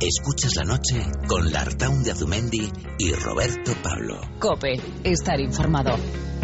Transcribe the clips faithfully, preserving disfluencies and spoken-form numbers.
Escuchas la noche con Lartaun de Azumendi y Roberto Pablo. COPE, estar informado.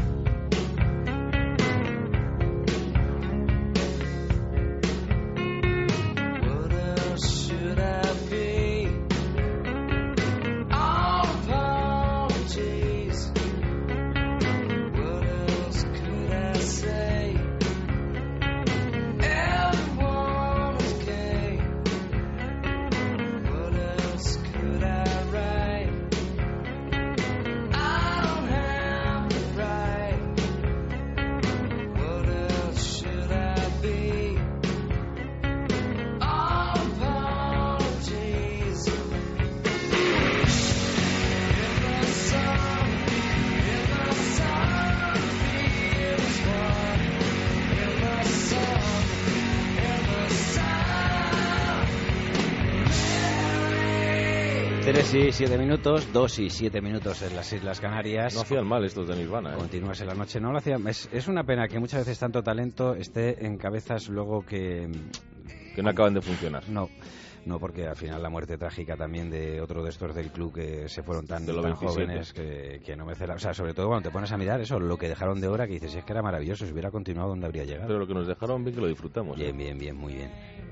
Tres y siete minutos, dos y siete minutos en las Islas Canarias. No hacían mal estos de Nirvana, ¿eh? Continúas en la noche, no lo hacían. Es, es una pena que muchas veces tanto talento esté en cabezas luego que... Que no acaban de funcionar. No, no, porque al final la muerte trágica también de otro de estos del club que se fueron tan, de los tan veintisiete. jóvenes que, que no me cela. O sea, sobre todo cuando te pones a mirar eso, lo que dejaron de hora, que dices, es que era maravilloso, si hubiera continuado, ¿dónde habría llegado? Pero lo que nos dejaron, bien que lo disfrutamos. Bien, ¿eh? bien, bien, muy bien.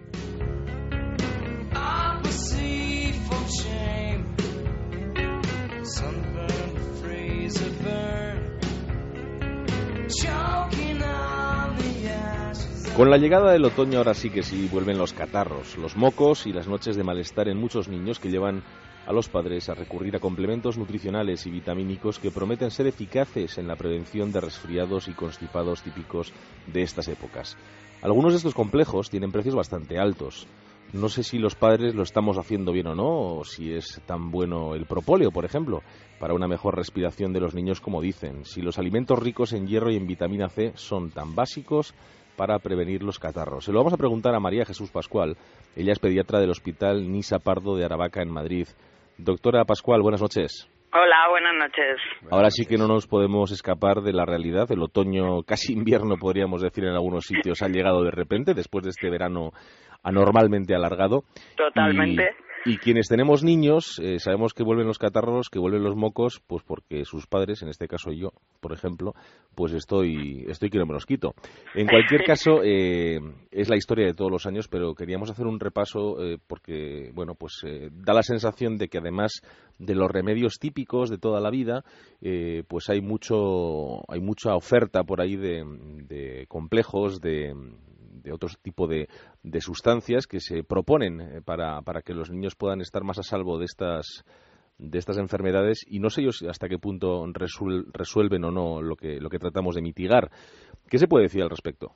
Con la llegada del otoño ahora sí que sí vuelven los catarros, los mocos y las noches de malestar en muchos niños que llevan a los padres a recurrir a complementos nutricionales y vitamínicos que prometen ser eficaces en la prevención de resfriados y constipados típicos de estas épocas. Algunos de estos complejos tienen precios bastante altos. No sé si los padres lo estamos haciendo bien o no, o si es tan bueno el propóleo, por ejemplo, para una mejor respiración de los niños como dicen, si los alimentos ricos en hierro y en vitamina C son tan básicos para prevenir los catarros. Se lo vamos a preguntar a María Jesús Pascual, ella es pediatra del Hospital Nisa Pardo de Aravaca en Madrid. Doctora Pascual, buenas noches. Hola, buenas noches. Ahora sí que no nos podemos escapar de la realidad. El otoño, casi invierno podríamos decir en algunos sitios, ha llegado de repente después de este verano anormalmente alargado. Totalmente. Y, y quienes tenemos niños eh, sabemos que vuelven los catarros, que vuelven los mocos, pues porque sus padres, en este caso yo, por ejemplo, pues estoy estoy que no me los quito. En cualquier caso, eh, es la historia de todos los años, pero queríamos hacer un repaso eh, porque, bueno, pues eh, da la sensación de que además de los remedios típicos de toda la vida, eh, pues hay mucho hay mucha oferta por ahí de, de complejos, de de otro tipo de, de sustancias que se proponen para, para que los niños puedan estar más a salvo de estas de estas enfermedades, y no sé yo hasta qué punto resuel, resuelven o no lo que lo que tratamos de mitigar. ¿Qué se puede decir al respecto?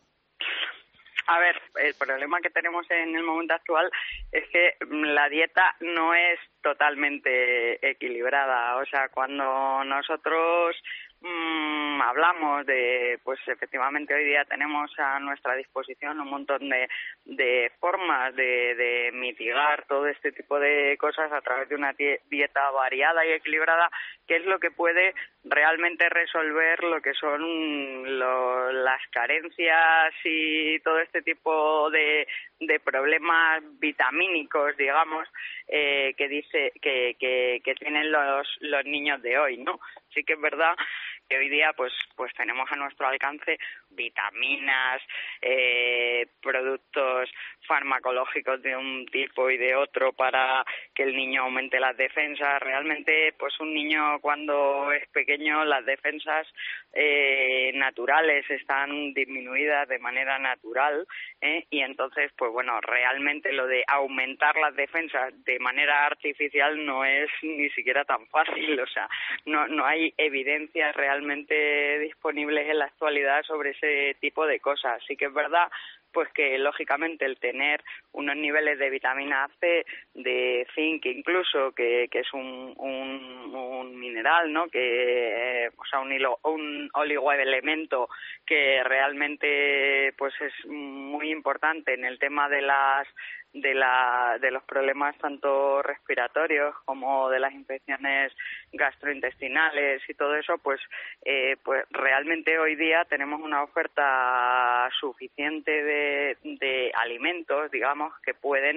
A ver, el problema que tenemos en el momento actual es que la dieta no es totalmente equilibrada. O sea, cuando nosotros mmm, hablamos de, pues efectivamente hoy día tenemos a nuestra disposición un montón de, de formas de, de mitigar todo este tipo de cosas a través de una dieta variada y equilibrada, que es lo que puede realmente resolver lo que son lo, las carencias y todo este tipo de, de problemas vitamínicos, digamos, eh, que dice que, que, que tienen los, los niños de hoy, ¿no? Sí que es verdad que hoy día pues pues tenemos a nuestro alcance vitaminas, eh, productos farmacológicos de un tipo y de otro para que el niño aumente las defensas. Realmente, pues un niño cuando es pequeño, las defensas eh, naturales están disminuidas de manera natural, ¿eh? Y entonces, pues bueno, realmente lo de aumentar las defensas de manera artificial no es ni siquiera tan fácil. O sea, no no hay evidencias realmente disponibles en la actualidad sobre ese tipo de cosas. Sí que es verdad pues que lógicamente el tener unos niveles de vitamina C, de zinc incluso, que, que es un, un, un mineral, ¿no? Que eh, o sea un hilo, un oligoelemento que realmente pues es muy importante en el tema de las de la de los problemas tanto respiratorios como de las infecciones gastrointestinales y todo eso, pues eh, pues realmente hoy día tenemos una oferta suficiente de, de alimentos, digamos, que pueden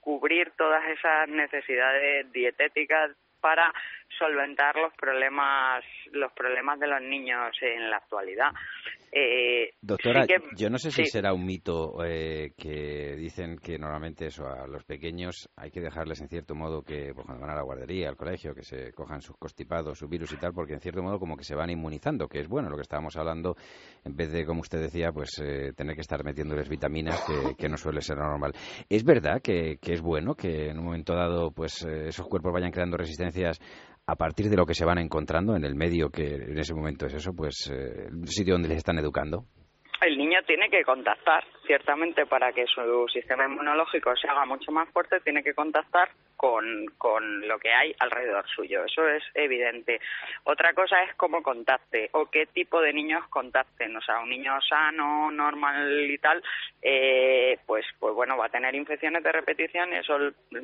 cubrir todas esas necesidades dietéticas para solventar los problemas los problemas de los niños en la actualidad. Eh, Doctora, sí que, yo no sé si sí. será un mito eh, que dicen que normalmente eso a los pequeños hay que dejarles en cierto modo que pues, cuando van a la guardería, al colegio, que se cojan sus constipados, sus virus y tal, porque en cierto modo como que se van inmunizando, que es bueno lo que estábamos hablando, en vez de, como usted decía, pues eh, tener que estar metiéndoles vitaminas, que, que no suele ser normal. ¿Es verdad que, que es bueno que en un momento dado pues eh, esos cuerpos vayan creando resistencias a partir de lo que se van encontrando en el medio, que en ese momento es eso, pues eh, el sitio donde les están educando? El niño tiene que contactar, ciertamente, para que su sistema inmunológico se haga mucho más fuerte, tiene que contactar con, con lo que hay alrededor suyo, eso es evidente. Otra cosa es cómo contacte o qué tipo de niños contacten, o sea, un niño sano, normal y tal, eh, pues, pues bueno, va a tener infecciones de repetición y eso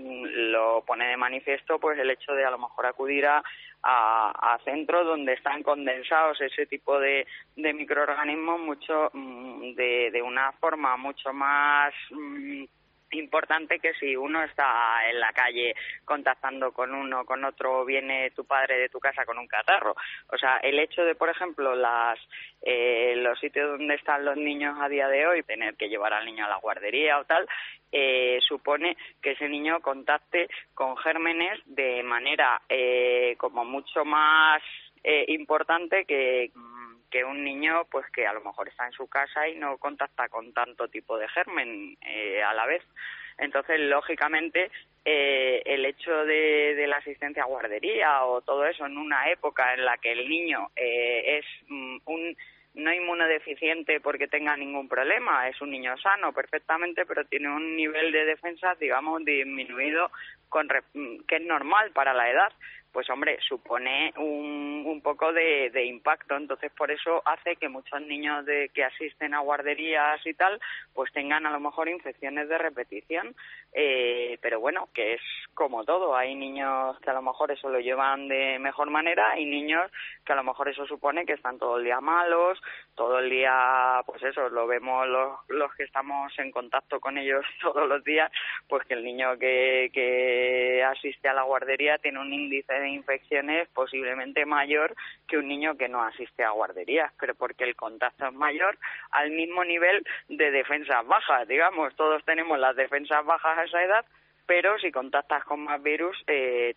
lo pone de manifiesto pues el hecho de a lo mejor acudir a A, a centros donde están condensados ese tipo de, de microorganismos mucho de, de una forma mucho más mmm, importante que si uno está en la calle contactando con uno, con otro, viene tu padre de tu casa con un catarro. O sea, el hecho de, por ejemplo, las eh, los sitios donde están los niños a día de hoy, tener que llevar al niño a la guardería o tal, eh, supone que ese niño contacte con gérmenes de manera eh, como mucho más eh, importante que que un niño pues que a lo mejor está en su casa y no contacta con tanto tipo de germen eh, a la vez. Entonces, lógicamente, eh, el hecho de, de la asistencia a guardería o todo eso en una época en la que el niño eh, es mm, un no inmunodeficiente porque tenga ningún problema, es un niño sano perfectamente, pero tiene un nivel de defensa, digamos, disminuido, con que es normal para la edad, pues hombre, supone un, un poco de, de impacto. Entonces, por eso hace que muchos niños de que asisten a guarderías y tal, pues tengan a lo mejor infecciones de repetición, eh, pero bueno, que es como todo, hay niños que a lo mejor eso lo llevan de mejor manera y niños que a lo mejor eso supone que están todo el día malos, todo el día, pues eso, lo vemos los, los que estamos en contacto con ellos todos los días, pues que el niño que, que asiste a la guardería tiene un índice de infecciones posiblemente mayor que un niño que no asiste a guarderías, pero porque el contacto es mayor al mismo nivel de defensas bajas, digamos, todos tenemos las defensas bajas a esa edad, pero si contactas con más virus eh,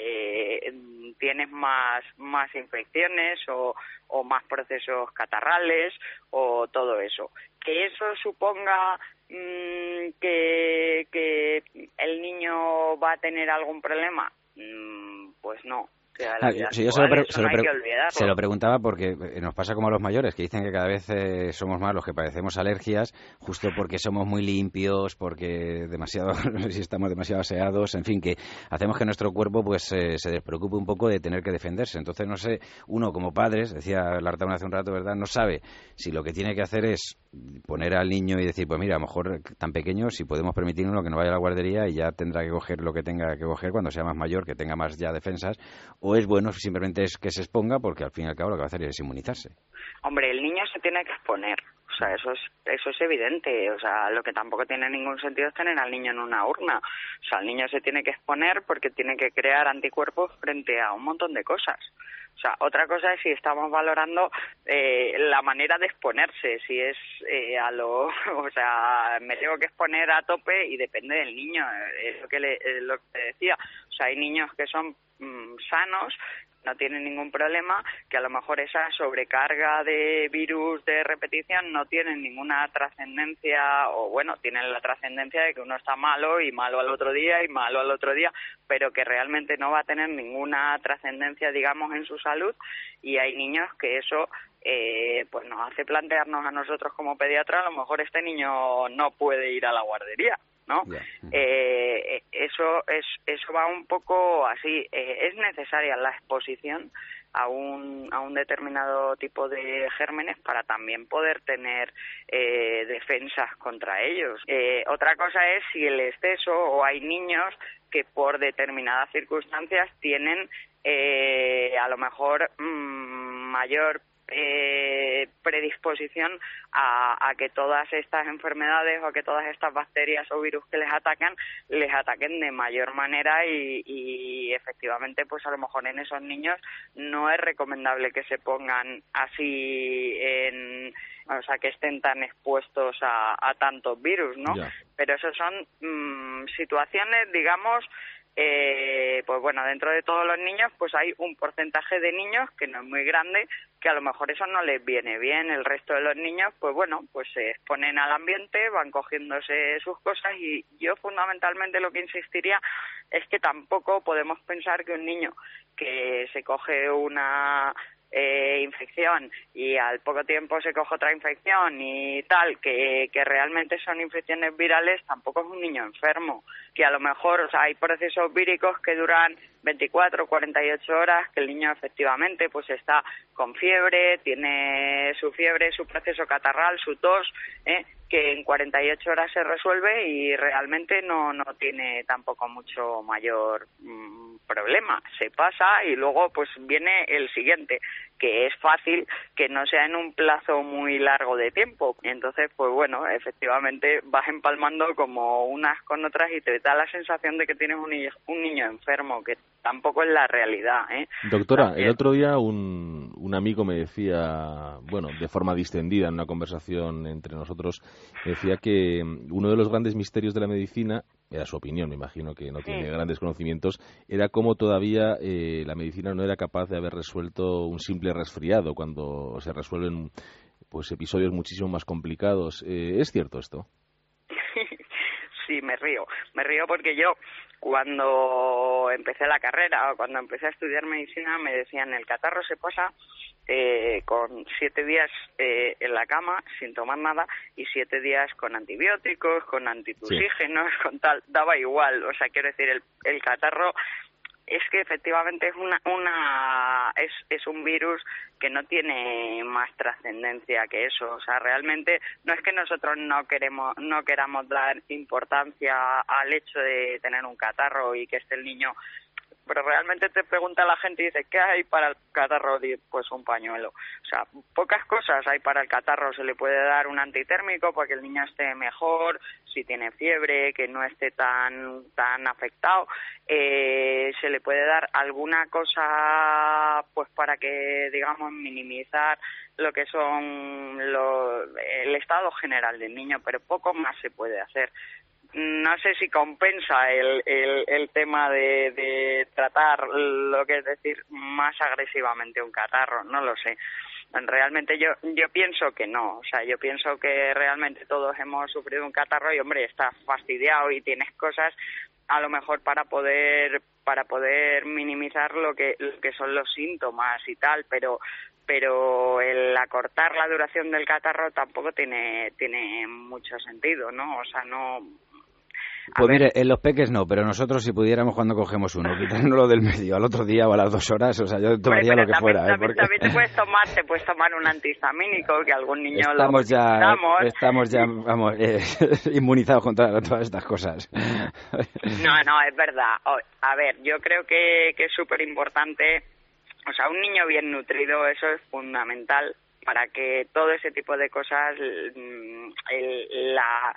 te eh, tienes más más infecciones o, o más procesos catarrales o todo eso. Que eso suponga mmm, que, que el niño va a tener algún problema, mmm, pues no. O sea, la vida Ah, sí, yo se lo, pre- se, lo pre- se lo preguntaba porque nos pasa como a los mayores, que dicen que cada vez eh, somos más los que padecemos alergias, justo porque somos muy limpios, porque demasiado, no sé si estamos demasiado aseados, en fin, que hacemos que nuestro cuerpo pues eh, se despreocupe un poco de tener que defenderse. Entonces, no sé, uno como padres, decía Lartaun hace un rato, ¿verdad?, no sabe si lo que tiene que hacer es poner al niño y decir, pues mira, a lo mejor tan pequeño, si podemos permitirnos que no vaya a la guardería y ya tendrá que coger lo que tenga que coger cuando sea más mayor, que tenga más ya defensas, o es bueno simplemente es que se exponga porque al fin y al cabo lo que va a hacer es inmunizarse. Hombre, el niño se tiene que exponer, o sea, eso es eso es evidente, o sea, lo que tampoco tiene ningún sentido es tener al niño en una urna, o sea, el niño se tiene que exponer porque tiene que crear anticuerpos frente a un montón de cosas. O sea, otra cosa es si estamos valorando eh, la manera de exponerse, si es eh, a lo, o sea, me tengo que exponer a tope y depende del niño, es lo que le, es lo que decía. O sea, hay niños que son mmm, sanos, no tienen ningún problema, que a lo mejor esa sobrecarga de virus de repetición no tienen ninguna trascendencia, o bueno, tienen la trascendencia de que uno está malo y malo al otro día y malo al otro día, pero que realmente no va a tener ninguna trascendencia, digamos, en su salud, y hay niños que eso eh, pues nos hace plantearnos a nosotros como pediatras, a lo mejor este niño no puede ir a la guardería, ¿no? Yeah. Eh, eso es eso va un poco así. Eh, es necesaria la exposición a un a un determinado tipo de gérmenes para también poder tener eh, defensas contra ellos. Eh, otra cosa es si el exceso, o hay niños que por determinadas circunstancias tienen eh, a lo mejor mmm, mayor eh, predisposición a, a que todas estas enfermedades o a que todas estas bacterias o virus que les atacan, les ataquen de mayor manera y, y efectivamente pues a lo mejor en esos niños no es recomendable que se pongan así en, o sea, que estén tan expuestos a, a tantos virus, ¿no? Yeah. Pero eso son mmm, situaciones, digamos, Eh, pues bueno, dentro de todos los niños pues hay un porcentaje de niños que no es muy grande, que a lo mejor eso no les viene bien. El resto de los niños pues bueno, pues se exponen al ambiente, van cogiéndose sus cosas y yo fundamentalmente lo que insistiría es que tampoco podemos pensar que un niño que se coge una Eh, infección y al poco tiempo se coge otra infección y tal, que, que realmente son infecciones virales, tampoco es un niño enfermo, que a lo mejor, o sea, hay procesos víricos que duran veinticuatro, cuarenta y ocho horas, que el niño efectivamente pues está con fiebre, tiene su fiebre, su proceso catarral, su tos, ¿eh? que en cuarenta y ocho horas se resuelve y realmente no no tiene tampoco mucho mayor mmm, problema. Se pasa y luego pues viene el siguiente, que es fácil que no sea en un plazo muy largo de tiempo. Entonces, pues bueno, efectivamente vas empalmando como unas con otras y te da la sensación de que tienes un niño, un niño enfermo, que tampoco es la realidad, ¿eh? Doctora, También. El otro día un, un amigo me decía, bueno, de forma distendida en una conversación entre nosotros, decía que uno de los grandes misterios de la medicina, era su opinión, me imagino que no tiene sí. grandes conocimientos, era cómo todavía eh, la medicina no era capaz de haber resuelto un simple resfriado cuando se resuelven pues episodios muchísimo más complicados. Eh, ¿Es cierto esto? Sí, me río. Me río porque yo, cuando empecé la carrera o cuando empecé a estudiar medicina, me decían, el catarro se pasa eh, con siete días eh, en la cama sin tomar nada y siete días con antibióticos, con antitusígenos, sí. con tal, daba igual. O sea, quiero decir, el, el catarro es que efectivamente es una, una es, es un virus que no tiene más trascendencia que eso. O sea, realmente no es que nosotros no queremos no queramos dar importancia al hecho de tener un catarro y que esté el niño, pero realmente te pregunta la gente y dice, ¿qué hay para el catarro? Pues un pañuelo. O sea, pocas cosas hay para el catarro. Se le puede dar un antitérmico para que el niño esté mejor, si tiene fiebre, que no esté tan tan afectado. Eh, se le puede dar alguna cosa pues para que, digamos, minimizar lo que son lo, el estado general del niño, pero poco más se puede hacer. No sé si compensa el, el, el tema de, de tratar lo que es decir más agresivamente un catarro, no lo sé. Realmente yo yo pienso que no, o sea, yo pienso que realmente todos hemos sufrido un catarro y, hombre, estás fastidiado y tienes cosas a lo mejor para poder para poder minimizar lo que lo que son los síntomas y tal, pero pero el acortar la duración del catarro tampoco tiene tiene mucho sentido, ¿no? O sea, no. Pues mire, en los peques no, pero nosotros si pudiéramos cuando cogemos uno, quitárnoslo del medio al otro día o a las dos horas, o sea, yo tomaría pero, pero lo que también, fuera. También, ¿eh? Porque... también te puedes tomar, te puedes tomar un antihistamínico, que algún niño estamos lo ya, Estamos ya, vamos, eh, inmunizados contra todas estas cosas. No, no, es verdad. A ver, yo creo que, que es súper importante, o sea, un niño bien nutrido, eso es fundamental para que todo ese tipo de cosas, el, la...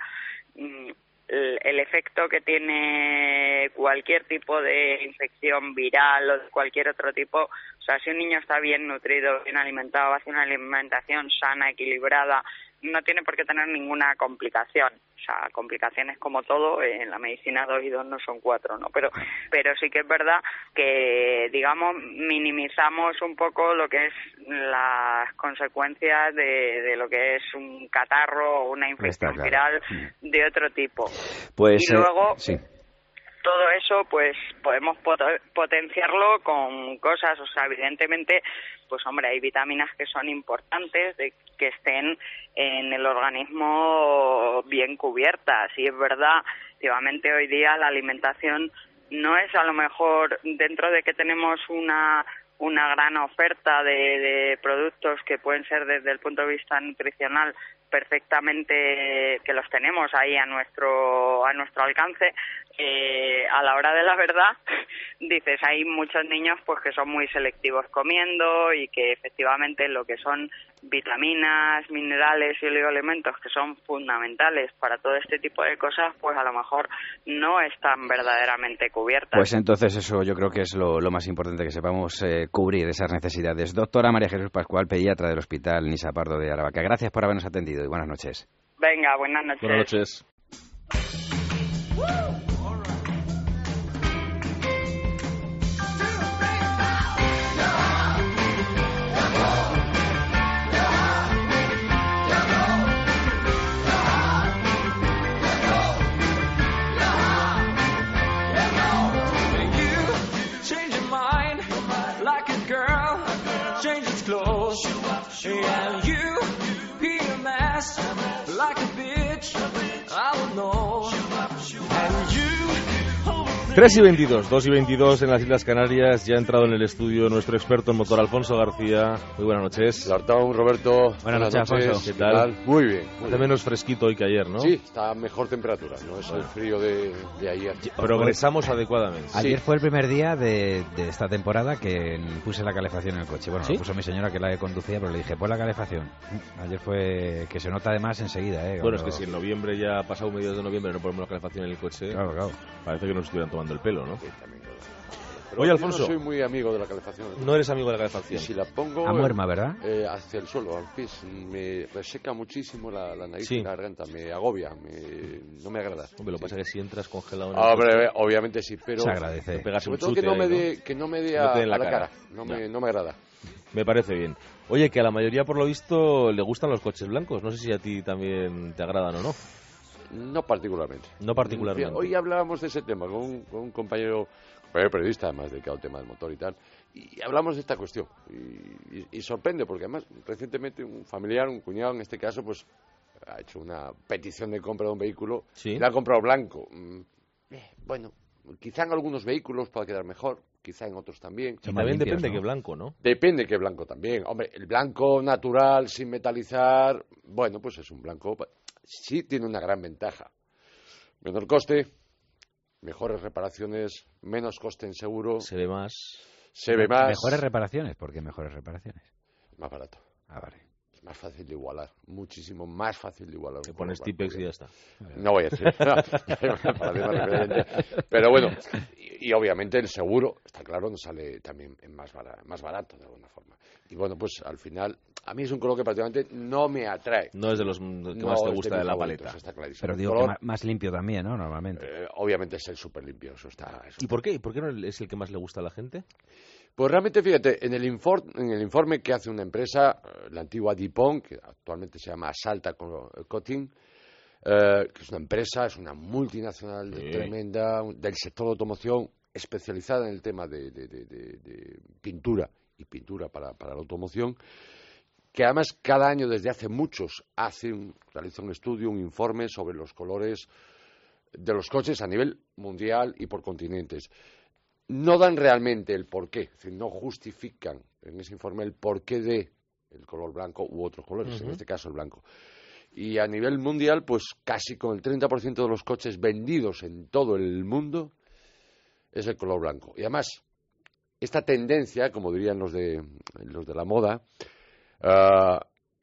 el efecto que tiene cualquier tipo de infección viral o de cualquier otro tipo, o sea, si un niño está bien nutrido, bien alimentado, hace una alimentación sana, equilibrada, no tiene por qué tener ninguna complicación. O sea, complicaciones como todo, en la medicina dos y dos no son cuatro, ¿no? Pero pero sí que es verdad que, digamos, minimizamos un poco lo que es las consecuencias de, de lo que es un catarro o una infección claro. viral de otro tipo. Pues, y luego... Eh, sí. Todo eso, pues, podemos pot- potenciarlo con cosas, o sea, evidentemente, pues, hombre, hay vitaminas que son importantes de que estén en el organismo bien cubiertas. Y es verdad, efectivamente, hoy día la alimentación no es a lo mejor, dentro de que tenemos una una gran oferta de, de productos que pueden ser desde el punto de vista nutricional perfectamente, que los tenemos ahí a nuestro a nuestro alcance, eh, a la hora de la verdad, dices, hay muchos niños pues que son muy selectivos comiendo y que efectivamente lo que son vitaminas, minerales y oligoelementos que son fundamentales para todo este tipo de cosas, pues a lo mejor no están verdaderamente cubiertas. Pues entonces eso yo creo que es lo, lo más importante, que sepamos eh, cubrir esas necesidades. Doctora María Jesús Pascual, pediatra del Hospital Nisa Pardo de Aravaca, gracias por habernos atendido y buenas noches. Venga, buenas noches. Buenas noches. And you, Peter Mass, like a bitch, I would know. And you, tres y veintidós, dos y veintidós en las Islas Canarias. Ya ha entrado en el estudio nuestro experto en motor, Alfonso García. Muy buenas noches. Lartaun, Roberto. Buenas, buenas noches, noches, Alfonso. ¿Qué tal? Muy bien. Muy Hace bien. menos fresquito hoy que ayer, ¿no? Sí, está a mejor temperatura, no es el frío de, de ayer. Progresamos adecuadamente. Ayer sí. fue el primer día de, de esta temporada que puse la calefacción en el coche. Bueno, ¿Sí? lo puso mi señora, que la conducía, pero le dije, pon la calefacción. Ayer fue que se nota además enseguida, ¿eh? Bueno, Cuando... es que si en noviembre, ya pasado mediados de noviembre, no ponemos la calefacción en el coche, Claro, claro. parece que nos estuvieran tomando el pelo, ¿no? Sí, también, claro. Pero Oye, yo Alfonso. no soy muy amigo de la calefacción. No eres amigo de la Y calefacción. si la pongo A muerma, ¿verdad? eh, hacia el suelo, al pis, me reseca muchísimo la, la nariz Sí. y la garganta, me agobia, me, no me agrada. Hombre, lo que Sí. pasa es que si entras congelado en el Hombre, coche, obviamente sí, pero Se agradece. te pegas sobre un todo chute que no, ahí, me ¿no? dé, que no me dé No a, te dé en la a la cara. cara, no, Ya. me, no me agrada. Me parece bien. Oye, que a la mayoría, por lo visto, le gustan los coches blancos. No sé si a ti también te agradan o no. No particularmente. No particularmente. Hoy hablábamos de ese tema con un, con un compañero, compañero periodista, además dedicado al tema del motor y tal, y hablamos de esta cuestión. Y, y, y sorprende, porque además recientemente un familiar, un cuñado en este caso, pues ha hecho una petición de compra de un vehículo. Sí. Y la ha comprado blanco. Mm, eh, bueno, quizá en algunos vehículos pueda quedar mejor, quizá en otros también. Y Son más también limpios, depende ¿no? qué blanco, ¿no? Depende qué blanco también. Hombre, el blanco natural, sin metalizar, bueno, pues es un blanco. Sí tiene una gran ventaja. Menor coste, mejores reparaciones, menos coste en seguro, Se ve más. se ve más, Mejores reparaciones, ¿por qué mejores reparaciones? más barato. Ah, vale. Es más fácil de igualar, muchísimo más fácil de igualar. Te un pones color Tipex blanco. y ya está. No voy a decir. Para mí, pero bueno, y, y obviamente el seguro, está claro, nos sale también en más, bara- más barato de alguna forma. Y bueno, pues al final, a mí es un color que prácticamente no me atrae. No es de los que No más te es gusta mis de la favoritos, paleta. está clarísimo. Pero El digo color, que ma- más limpio también, ¿no? Normalmente. eh, obviamente es el súper limpio, eso está... Eso ¿Y está. por qué? ¿Y por qué no es el que más le gusta a la gente? Pues realmente, fíjate, en el, infor- en el informe que hace una empresa, eh, la antigua DuPont, que actualmente se llama Salta Co- Coating, eh, que es una empresa, es una multinacional Sí. tremenda, un- del sector de automoción, especializada en el tema de, de- de- de- de pintura y pintura para, para la automoción, que además cada año desde hace muchos hace un, realiza un estudio, un informe sobre los colores de los coches a nivel mundial y por continentes. No dan realmente el porqué, es decir, no justifican en ese informe el porqué de el color blanco u otros colores, Ujú. en este caso el blanco. Y a nivel mundial, pues casi con el treinta por ciento de los coches vendidos en todo el mundo es el color blanco. Y además, esta tendencia, como dirían los de, los de la moda, uh,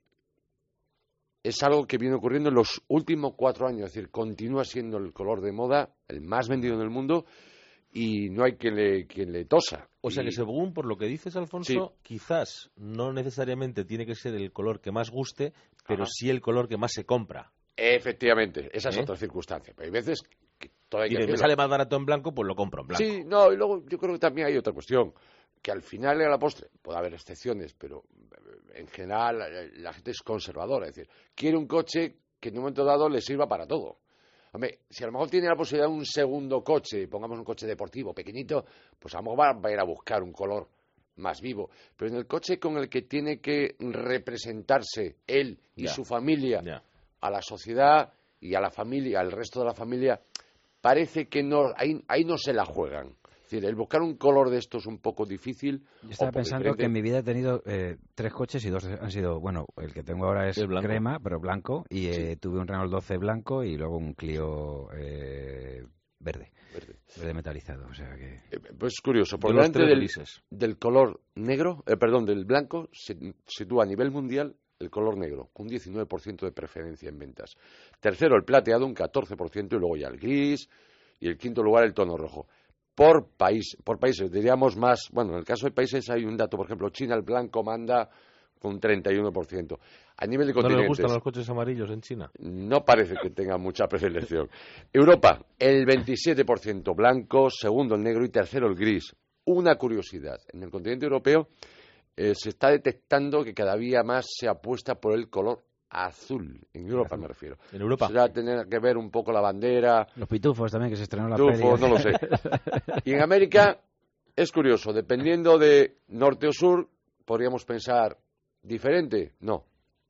es algo que viene ocurriendo en los últimos cuatro años, es decir, continúa siendo el color de moda el más vendido en el mundo y no hay quien le, quien le tosa. O sea Y- que según por lo que dices, Alfonso, Sí. quizás no necesariamente tiene que ser el color que más guste, pero Ajá. sí el color que más se compra. Efectivamente, esa es ¿Eh? otra circunstancia. Pero hay veces que todavía hay que Dice, me decirlo. sale más barato en blanco, pues lo compro en blanco. Sí, no, y luego yo creo que también hay otra cuestión, que al final y a la postre, puede haber excepciones, pero eh, en general la, la gente es conservadora, es decir, quiere un coche que en un momento dado le sirva para todo. Hombre, si a lo mejor tiene la posibilidad de un segundo coche, pongamos un coche deportivo pequeñito, pues a lo mejor va, va a ir a buscar un color más vivo. Pero en el coche con el que tiene que representarse él y Ya. su familia Ya. a la sociedad y a la familia, al resto de la familia, parece que no, ahí, ahí no se la juegan. Es decir, el buscar un color de estos es un poco difícil. Yo estaba pensando diferente. que en mi vida he tenido eh, tres coches y dos han sido, bueno, el que tengo ahora es crema, pero blanco, y eh, sí. tuve un Renault doce blanco y luego un Clio eh, verde, verde, verde metalizado, o sea que... Eh, pues es curioso, por delante del, del color negro, eh, perdón, del blanco, se sitúa a nivel mundial el color negro, con un diecinueve por ciento de preferencia en ventas. Tercero, el plateado, un catorce por ciento, y luego ya el gris, y el quinto lugar, el tono rojo. Por país, por países, diríamos más, bueno, en el caso de países hay un dato, por ejemplo, China, el blanco manda con un treinta y uno por ciento. A nivel de continentes... ¿No les gustan los coches amarillos en China? No parece que tenga mucha predilección. Europa, el veintisiete por ciento blanco, segundo el negro y tercero el gris. Una curiosidad, en el continente europeo eh, se está detectando que cada día más se apuesta por el color azul, en Europa me refiero. ¿En Europa? Será tener que ver un poco la bandera. Los pitufos también, que se estrenó la pitufos, no lo sé. Y en América es curioso, dependiendo de norte o sur, podríamos pensar diferente. No.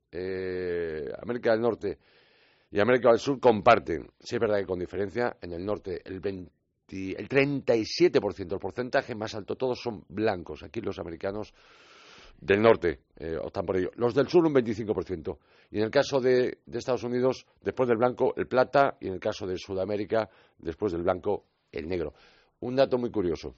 Eh, América del Norte y América del Sur comparten, sí es verdad que con diferencia, en el norte el, veinte, el treinta y siete por ciento, el porcentaje más alto, todos son blancos. Aquí los americanos del norte eh, optan por ello. Los del sur un veinticinco por ciento. Y en el caso de, de Estados Unidos, después del blanco, el plata, y en el caso de Sudamérica, después del blanco, el negro. Un dato muy curioso.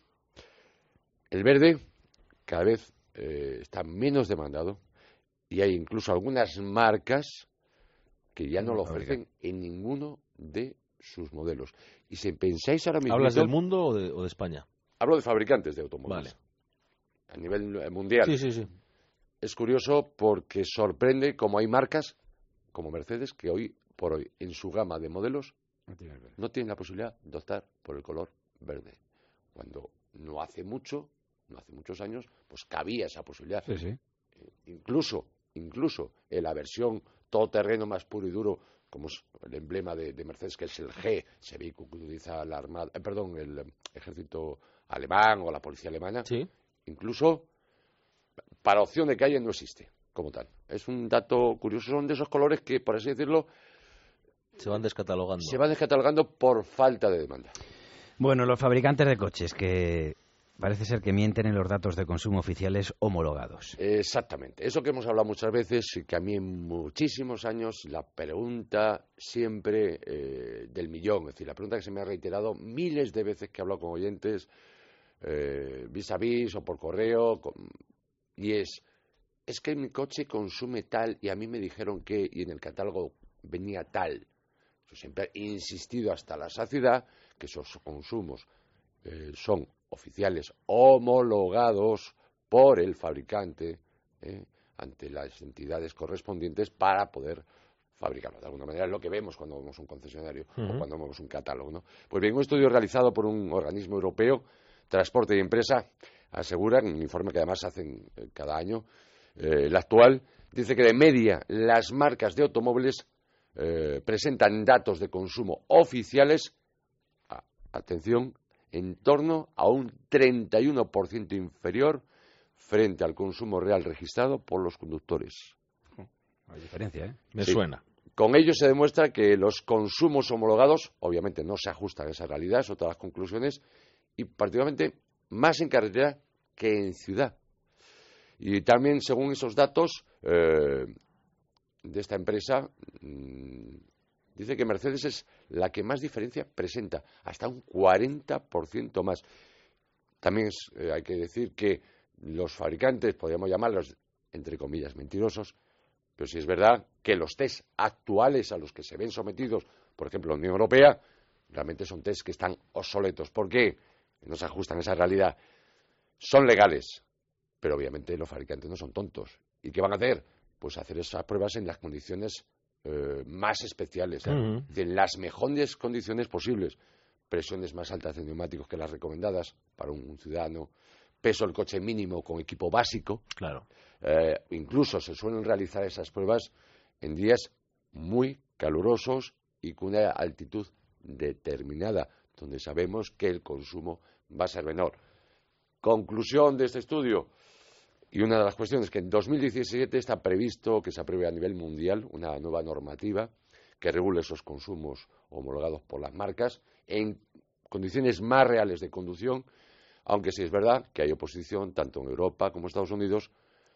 El verde cada vez eh, está menos demandado y hay incluso algunas marcas que ya no lo ofrecen en ninguno de sus modelos. Y si pensáis ahora mismo... ¿Hablas del mundo o de, o de España? Hablo de fabricantes de automóviles. Vale. A nivel mundial. Sí, sí, sí. Es curioso porque sorprende cómo hay marcas como Mercedes que hoy por hoy en su gama de modelos no tienen, no tienen la posibilidad de optar por el color verde. Cuando no hace mucho, no hace muchos años, pues cabía esa posibilidad. Sí, sí. Eh, incluso, incluso en la versión todoterreno más puro y duro, como es el emblema de, de Mercedes, que es el G, ese vehículo que utiliza la armada, eh, perdón, el eh, ejército alemán o la policía alemana. Sí. Incluso para opción de calle no existe como tal. Es un dato curioso, son de esos colores que, por así decirlo, se van descatalogando. Se van descatalogando por falta de demanda. Bueno, los fabricantes de coches que parece ser que mienten en los datos de consumo oficiales homologados. Exactamente. Eso que hemos hablado muchas veces y que a mí en muchísimos años la pregunta siempre eh, del millón, es decir, la pregunta que se me ha reiterado miles de veces que he hablado con oyentes, eh, vis a vis o por correo, con, y es, es que mi coche consume tal y a mí me dijeron que, y en el catálogo venía tal. Yo siempre he insistido hasta la saciedad que esos consumos eh, son oficiales homologados por el fabricante eh, ante las entidades correspondientes para poder fabricarlo. De alguna manera es lo que vemos cuando vemos un concesionario uh-huh. o cuando vemos un catálogo, ¿no? Pues bien, un estudio realizado por un organismo europeo, Transporte y Empresa, asegura, en un informe que además hacen eh, cada año, eh, el actual, dice que de media las marcas de automóviles eh, presentan datos de consumo oficiales, a, atención, en torno a un treinta y uno por ciento inferior frente al consumo real registrado por los conductores. Hay diferencia, ¿eh? Me sí. suena. Con ello se demuestra que los consumos homologados, obviamente no se ajustan a esa realidad, son todas las conclusiones, y particularmente más en carretera que en ciudad. Y también, según esos datos eh, de esta empresa, mmm, dice que Mercedes es la que más diferencia presenta, hasta un cuarenta por ciento más. También es, eh, hay que decir que los fabricantes, podríamos llamarlos, entre comillas, mentirosos, pero sí es verdad que los test actuales a los que se ven sometidos, por ejemplo, la Unión Europea, realmente son test que están obsoletos. ¿Por qué? No se ajustan a esa realidad. Son legales, pero obviamente los fabricantes no son tontos. ¿Y qué van a hacer? Pues hacer esas pruebas en las condiciones eh, más especiales, ¿eh? Uh-huh. En las mejores condiciones posibles. Presiones más altas de neumáticos que las recomendadas para un ciudadano, peso del coche mínimo con equipo básico. Claro. Eh, incluso se suelen realizar esas pruebas en días muy calurosos y con una altitud determinada, donde sabemos que el consumo va a ser menor. Conclusión de este estudio, y una de las cuestiones que en dos mil diecisiete está previsto que se apruebe a nivel mundial una nueva normativa que regule esos consumos homologados por las marcas en condiciones más reales de conducción, aunque sí es verdad que hay oposición tanto en Europa como en Estados Unidos,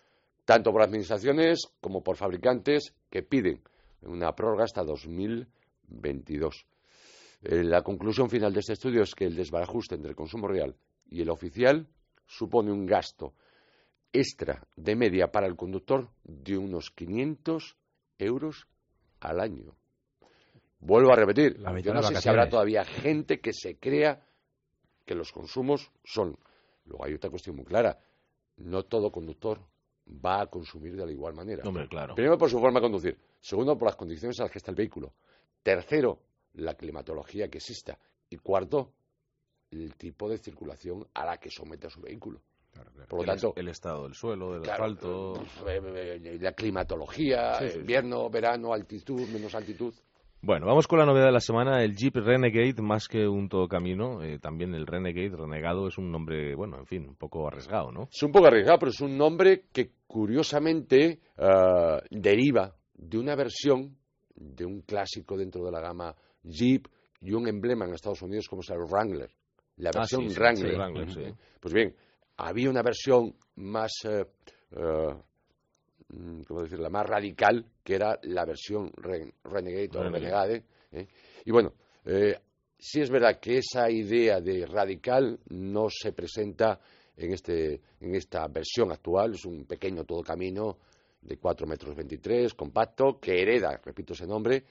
tanto por administraciones como por fabricantes que piden una prórroga hasta dos mil veintidós. Eh, la conclusión final de este estudio es que el desbarajuste entre el consumo real y el oficial supone un gasto extra de media para el conductor de unos quinientos euros al año. Vuelvo a repetir, yo no sé si habrá todavía gente que se crea que los consumos son. Luego hay otra cuestión muy clara, no todo conductor va a consumir de la igual manera. Hombre, claro. Primero por su forma de conducir, segundo por las condiciones en las que está el vehículo, tercero la climatología que exista y cuarto el tipo de circulación a la que somete a su vehículo. Claro, claro. Por lo el, tanto, el estado del suelo, del claro, asfalto, la climatología, sí, sí, invierno, sí. verano, altitud, menos altitud. Bueno, vamos con la novedad de la semana, el Jeep Renegade, más que un todocamino, eh, también el Renegade, renegado, es un nombre, bueno, en fin, un poco arriesgado, ¿no? Es un poco arriesgado, pero es un nombre que curiosamente uh, deriva de una versión de un clásico dentro de la gama Jeep y un emblema en Estados Unidos como es el Wrangler, la versión ah, sí, sí, Wrangler. Sí, Wrangler sí. Pues bien, había una versión más... Uh, uh, ¿cómo decirla?, más radical, que era la versión Ren Renegade o Renegade. ¿eh? Y bueno, eh, sí es verdad que esa idea de radical no se presenta en, este, en esta versión actual. Es un pequeño todocamino de cuatro metros veintitrés, compacto, que hereda, repito ese nombre.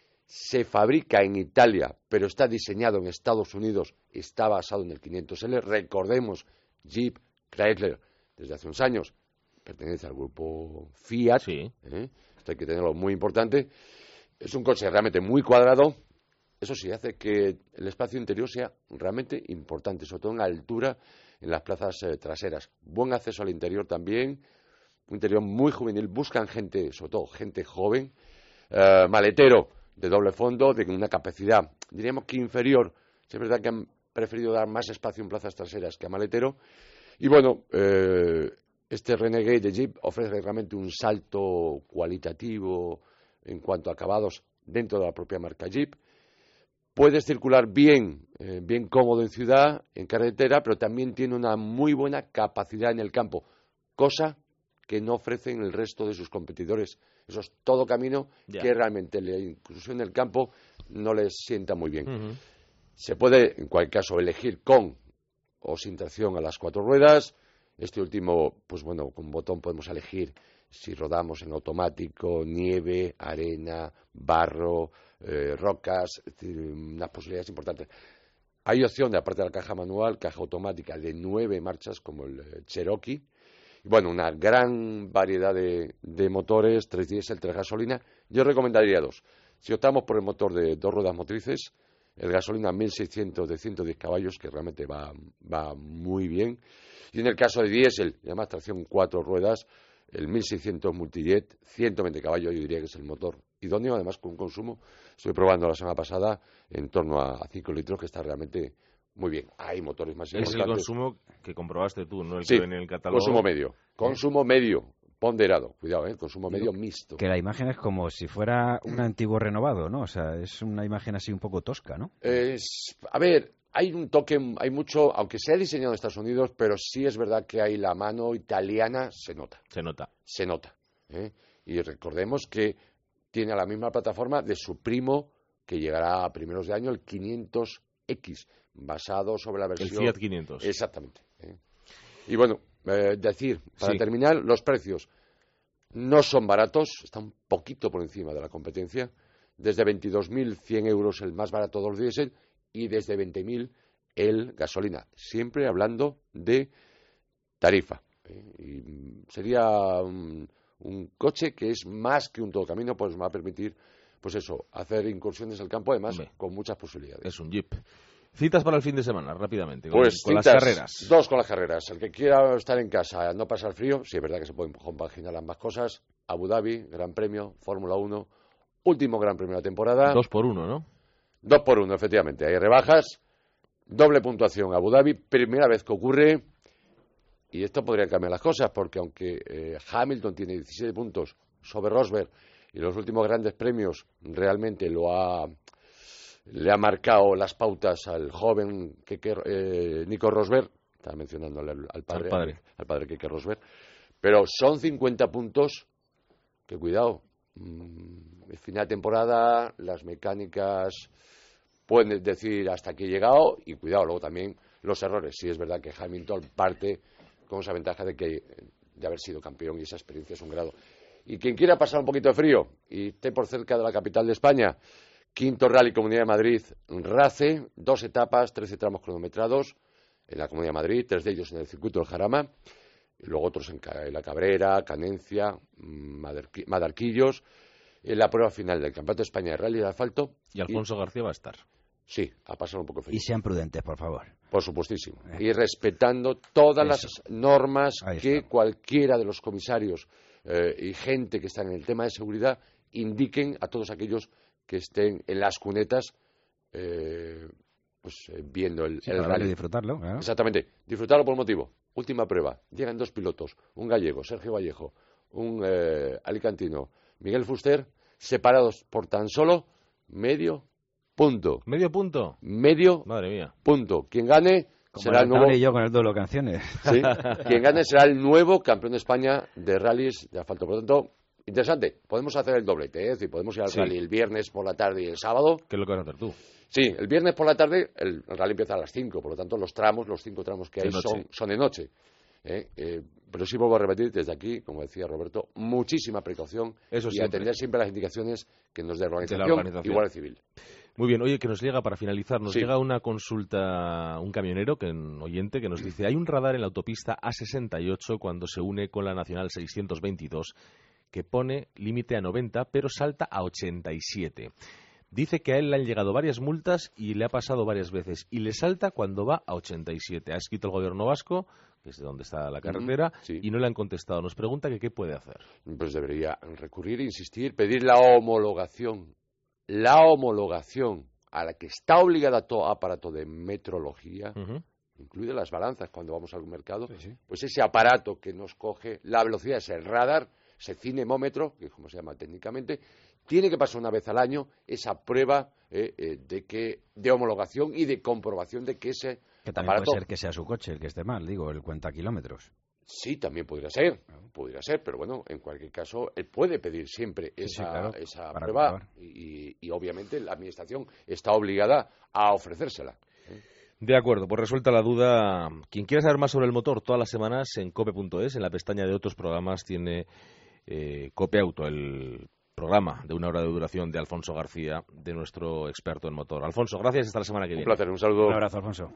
Se fabrica en Italia, pero está diseñado en Estados Unidos, está basado en el quinientos ele. Recordemos, Jeep, Chrysler, desde hace unos años, pertenece al grupo Fiat, sí. ¿eh? Esto hay que tenerlo muy importante. Es un coche realmente muy cuadrado, eso sí, hace que el espacio interior sea realmente importante, sobre todo en altura, en las plazas eh, traseras. Buen acceso al interior también, un interior muy juvenil, buscan gente, sobre todo gente joven, eh, maletero de doble fondo, de una capacidad, diríamos que inferior. Es verdad que han preferido dar más espacio en plazas traseras que a maletero. Y bueno, eh, este Renegade de Jeep ofrece realmente un salto cualitativo en cuanto a acabados dentro de la propia marca Jeep. Puedes circular bien, eh, bien cómodo en ciudad, en carretera, pero también tiene una muy buena capacidad en el campo, cosa que no ofrecen el resto de sus competidores. Eso es todo camino yeah. que realmente la inclusión en el campo no les sienta muy bien. Uh-huh. Se puede, en cualquier caso, elegir con o sin tracción a las cuatro ruedas. Este último, pues bueno, con un botón podemos elegir si rodamos en automático, nieve, arena, barro, eh, rocas, es decir, unas posibilidades importantes. Hay opción de, aparte de la caja manual, caja automática de nueve marchas, como el eh, Cherokee. Y bueno, una gran variedad de, de motores, tres diésel, tres gasolina. Yo recomendaría dos. Si optamos por el motor de dos ruedas motrices, el gasolina mil seiscientos de ciento diez caballos, que realmente va, va muy bien. Y en el caso de diésel, y además tracción cuatro ruedas, el mil seiscientos Multijet, ciento veinte caballos, yo diría que es el motor idóneo, además con un consumo, estoy probando la semana pasada, en torno a cinco litros, que está realmente muy bien. Hay motores más importantes. Es el consumo que comprobaste tú, no el sí, que viene en el catálogo. Consumo medio, consumo medio, ponderado, cuidado, ¿eh? Consumo medio mixto. Que la imagen es como si fuera un antiguo renovado, ¿no? O sea, es una imagen así un poco tosca, ¿no? Es, a ver, hay un toque, hay mucho, aunque sea diseñado en Estados Unidos, pero sí es verdad que hay la mano italiana, se nota. Se nota. Se nota. ¿eh? Y recordemos que tiene la misma plataforma de su primo, que llegará a primeros de año, el quinientos equis, basado sobre la versión... El Fiat quinientos. Exactamente. ¿eh? Y bueno, eh, decir, para sí. terminar, los precios no son baratos, están un poquito por encima de la competencia, desde veintidós mil cien euros el más barato de los diésel, y desde veinte mil el gasolina, siempre hablando de tarifa. ¿eh? Y sería un, un coche que es más que un todocamino, pues me va a permitir, pues eso, hacer incursiones al campo, además Hombre, con muchas posibilidades. Es un Jeep. Citas para el fin de semana, rápidamente, con, pues con citas, las carreras. Dos con las carreras. El que quiera estar en casa, no pasar frío, sí es verdad que se pueden compaginar ambas cosas. Abu Dhabi, Gran Premio, Fórmula uno, último Gran Premio de la temporada. Dos por uno, ¿no? Dos por uno, efectivamente. Hay rebajas, doble puntuación Abu Dhabi, primera vez que ocurre, y esto podría cambiar las cosas, porque aunque eh, Hamilton tiene diecisiete puntos sobre Rosberg, y los últimos grandes premios realmente lo ha, le ha marcado las pautas al joven que, que, eh, Nico Rosberg, estaba mencionando al, al padre, al padre, al, al padre Keke Rosberg, pero son cincuenta puntos que, cuidado, mmm, el final de temporada, las mecánicas pueden decir hasta aquí he llegado, y cuidado, luego también los errores. Sí es verdad que Hamilton parte con esa ventaja de que de haber sido campeón, y esa experiencia es un grado. Y quien quiera pasar un poquito de frío y esté por cerca de la capital de España, quinto Rally Comunidad de Madrid, RACE, dos etapas, trece tramos cronometrados en la Comunidad de Madrid, tres de ellos en el circuito del Jarama, y luego otros en La Cabrera, Canencia, Madarquillos, en la prueba final del Campeonato de España de Rally de Asfalto. Y Alfonso y, García va a estar. Sí, a pasar un poco frío. Y sean prudentes, por favor. Por supuestísimo. Eh. Y respetando todas Eso. las normas Ahí que está. cualquiera de los comisarios eh, y gente que está en el tema de seguridad indiquen a todos aquellos que estén en las cunetas eh, pues eh, viendo el, sí, el rally. Disfrutarlo, claro. Exactamente. Disfrutarlo por motivo. Última prueba. Llegan dos pilotos. Un gallego, Sergio Vallejo. Un eh, alicantino, Miguel Fuster, separados por tan solo medio punto. ¿Medio punto? Medio Madre mía. punto. Quien gane Como será el nuevo... y yo con el duelo de canciones. ¿Sí? Quien gane será el nuevo campeón de España de rallies de asfalto. Por lo tanto, interesante. Podemos hacer el doblete, ¿eh? Es decir, podemos ir al sí. rally el viernes por la tarde y el sábado. ¿Qué es lo que vas a hacer tú? Sí, el viernes por la tarde el rally empieza a las cinco. Por lo tanto, los tramos, los cinco tramos que hay son, son de noche. ¿eh? Eh, pero sí vuelvo a repetir desde aquí, como decía Roberto, muchísima precaución. Eso y siempre. atender siempre las indicaciones que nos dé la organización, de la organización. y Guardia Civil. Muy bien, oye, que nos llega, para finalizar, nos sí. llega una consulta, un camionero, que un oyente, que nos dice, hay un radar en la autopista A sesenta y ocho cuando se une con la Nacional seiscientos veintidós que pone límite a noventa, pero salta a ochenta y siete. Dice que a él le han llegado varias multas y le ha pasado varias veces, y le salta cuando va a ochenta y siete. Ha escrito el gobierno vasco, que es de donde está la carretera, uh-huh, sí. y no le han contestado. Nos pregunta que qué puede hacer. Pues debería recurrir, insistir, pedir la homologación. La homologación a la que está obligada todo aparato de metrología, uh-huh. incluye las balanzas cuando vamos al mercado, sí, sí. pues ese aparato que nos coge la velocidad, es el radar, ese cinemómetro, que es como se llama técnicamente, tiene que pasar una vez al año esa prueba eh, eh, de que de homologación y de comprobación de que ese que también aparato... puede ser que sea su coche el que esté mal, digo, el cuenta kilómetros. Sí, también podría ser, podría ser, pero bueno, en cualquier caso, él puede pedir siempre esa, sí, sí, claro, esa prueba y, y obviamente la Administración está obligada a ofrecérsela. ¿eh? De acuerdo, pues resuelta la duda. Quien quiera saber más sobre el motor, todas las semanas en cope punto es, en la pestaña de otros programas, tiene eh, Cope Auto, el programa de una hora de duración de Alfonso García, de nuestro experto en motor. Alfonso, gracias, hasta la semana que un viene. Un placer, un saludo. Un abrazo, Alfonso.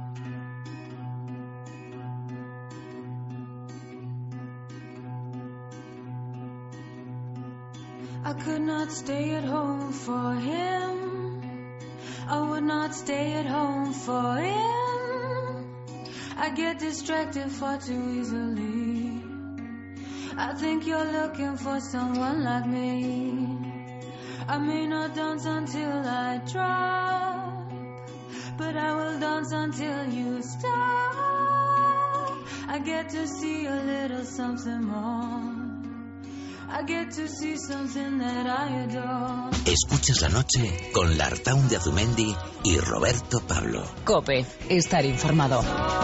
I could not stay at home for him. I would not stay at home for him. I get distracted far too easily. I think you're looking for someone like me. I may not dance until I drop, but I will dance until you stop. I get to see a little something more. I get to see something that I adore. Escuchas la noche con Lartaun de Azumendi y Roberto Pablo. COPE, estar informado.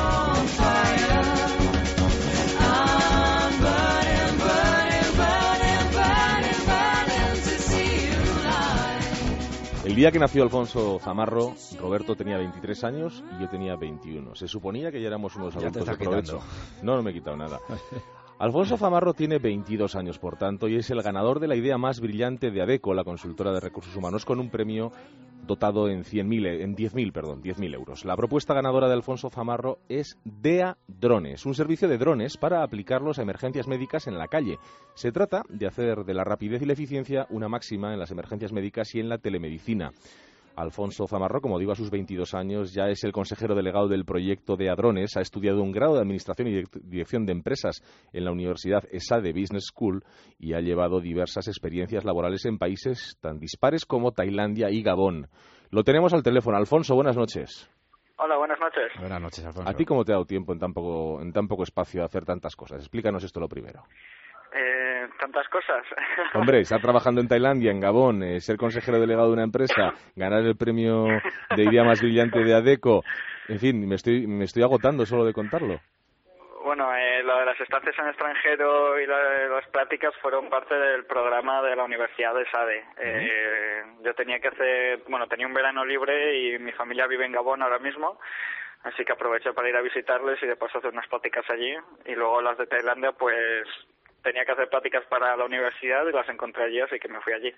El día que nació Alfonso Zamarro, Roberto tenía veintitrés años y yo tenía veintiuno. Se suponía que ya éramos unos adultos de provecho. No, no me he quitado nada. Alfonso Zamarro tiene veintidós años, por tanto, y es el ganador de la idea más brillante de ADECO, la consultora de recursos humanos, con un premio dotado en cien mil, en diez mil, perdón, diez mil euros. La propuesta ganadora de Alfonso Zamarro es DEA Drones, un servicio de drones para aplicarlos a emergencias médicas en la calle. Se trata de hacer de la rapidez y la eficiencia una máxima en las emergencias médicas y en la telemedicina. Alfonso Zamarro, como digo, a sus veintidós años, ya es el consejero delegado del proyecto de Adrones, ha estudiado un grado de Administración y Dirección de Empresas en la Universidad ESADE Business School y ha llevado diversas experiencias laborales en países tan dispares como Tailandia y Gabón. Lo tenemos al teléfono. Alfonso, buenas noches. Hola, buenas noches. Buenas noches, Alfonso. ¿A ti cómo te ha dado tiempo en tan poco, en tan poco espacio a hacer tantas cosas? Explícanos esto lo primero. Eh, tantas cosas. Hombre, estar trabajando en Tailandia, en Gabón, eh, ser consejero delegado de una empresa, ganar el premio de idea más brillante de ADECO, En fin, me estoy, me estoy agotando solo de contarlo. Bueno, eh, lo de las estancias en extranjero y la, las prácticas fueron parte del programa de la Universidad de SADE. Eh, uh-huh. Yo tenía que hacer, bueno, tenía un verano libre y mi familia vive en Gabón ahora mismo, así que aproveché para ir a visitarles y después hacer unas prácticas allí. Y luego las de Tailandia, pues tenía que hacer prácticas para la universidad y las encontré allí, así que me fui allí.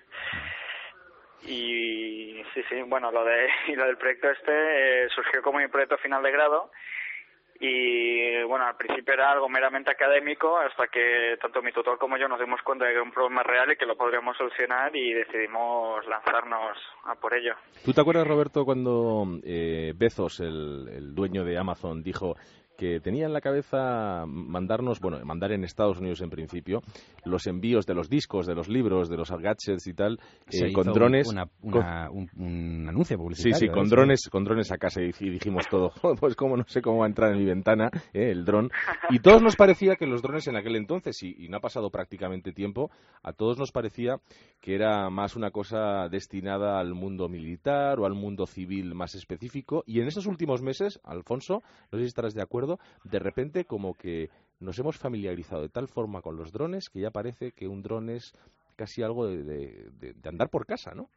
Y sí, sí, bueno, lo de y lo del proyecto este eh, surgió como mi proyecto final de grado. Y bueno, al principio era algo meramente académico hasta que tanto mi tutor como yo nos dimos cuenta de que era un problema real y que lo podríamos solucionar y decidimos lanzarnos a por ello. ¿Tú te acuerdas, Roberto, cuando eh, Bezos, el, el dueño de Amazon, dijo que tenía en la cabeza mandarnos, bueno, mandar en Estados Unidos en principio, los envíos de los discos, de los libros, de los gadgets y tal, eh, con drones... Una, una, con... un, un anuncio publicitario. Sí, sí, con drones, con drones a casa y, y dijimos todo, pues como no sé cómo va a entrar en mi ventana, eh, el dron. Y todos nos parecía que los drones en aquel entonces, y, y no ha pasado prácticamente tiempo, a todos nos parecía que era más una cosa destinada al mundo militar o al mundo civil más específico. Y en estos últimos meses, Alfonso, no sé si estarás de acuerdo, de repente como que nos hemos familiarizado de tal forma con los drones que ya parece que un dron es casi algo de, de, de, de andar por casa, ¿no?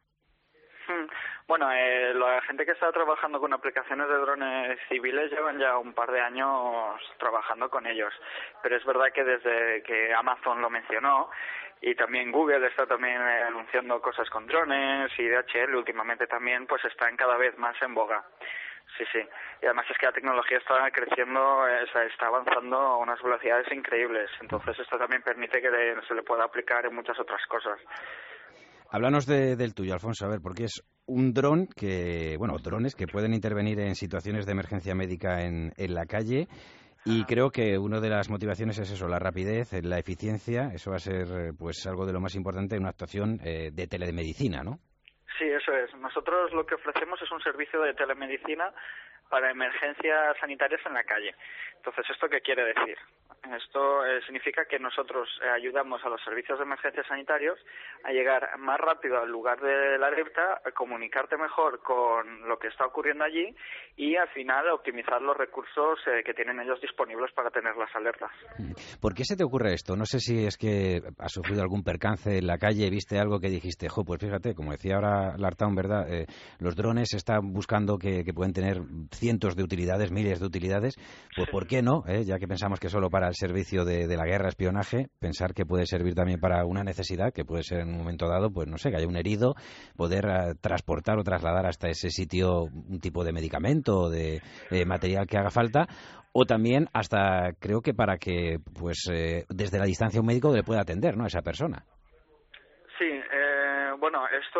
Bueno, eh, la gente que está trabajando con aplicaciones de drones civiles llevan ya un par de años trabajando con ellos, pero es verdad que desde que Amazon lo mencionó y también Google está también eh, anunciando cosas con drones y D H L últimamente también, pues están cada vez más en boga. Sí, sí. Y además es que la tecnología está creciendo, eh, está avanzando a unas velocidades increíbles. Entonces esto también permite que le, se le pueda aplicar en muchas otras cosas. Háblanos de, del tuyo, Alfonso, a ver, porque es un dron que, bueno, drones que pueden intervenir en situaciones de emergencia médica en, en la calle. Y creo que una de las motivaciones es eso, la rapidez, la eficiencia. Eso va a ser, pues, algo de lo más importante en una actuación eh, de telemedicina, ¿no? Sí, eso es. Nosotros lo que ofrecemos es un servicio de telemedicina para emergencias sanitarias en la calle. Entonces, ¿esto qué quiere decir? Esto eh, significa que nosotros eh, ayudamos a los servicios de emergencias sanitarios a llegar más rápido al lugar de la alerta, a comunicarte mejor con lo que está ocurriendo allí y al final optimizar los recursos eh, que tienen ellos disponibles para tener las alertas. ¿Por qué se te ocurre esto? No sé si es que has sufrido algún percance en la calle, viste algo que dijiste, jo, pues fíjate, como decía ahora Lartaun, ¿verdad? Eh, los drones están buscando que, que pueden tener cientos de utilidades, miles de utilidades, pues ¿por qué no? Eh, ya que pensamos que solo para el servicio de, de la guerra, espionaje, pensar que puede servir también para una necesidad, que puede ser en un momento dado, pues no sé, que haya un herido, poder uh, transportar o trasladar hasta ese sitio un tipo de medicamento o de eh, material que haga falta, o también hasta, creo que para que, pues eh, desde la distancia un médico le pueda atender, ¿no?, a esa persona. Sí, eh, bueno, esto,